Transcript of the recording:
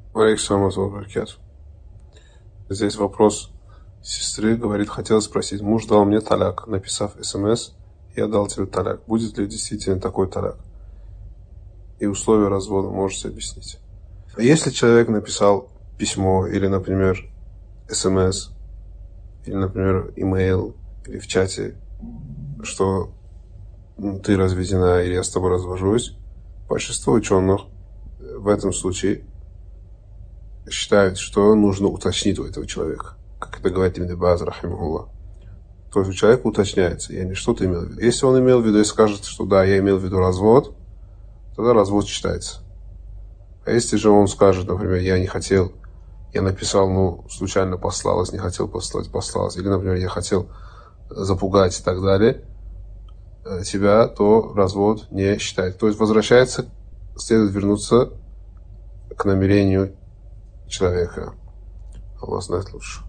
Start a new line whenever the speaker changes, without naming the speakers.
Здесь вопрос сестры, говорит, хотела спросить, муж дал мне таляк, написав СМС, я дал тебе таляк. Будет ли действительно такой таляк? И условия развода можете объяснить? Если человек написал письмо, или, например, СМС, или, например, имейл, или в чате, что ты разведена, или я с тобой развожусь, большинство ученых в этом случае считают, что нужно уточнить у этого человека. Как это говорит Ибн Баз, рахимахуллах. То есть у человека уточняется, я не что-то имел в виду. Если он имел в виду и скажет, что да, я имел в виду развод, тогда развод считается. А если же он скажет, например, я не хотел, я написал, случайно послалось, не хотел послать, послалось, или, например, я хотел запугать и так далее, тебя, то развод не считается. То есть возвращается, следует вернуться к намерению человека. Аллах знает лучше.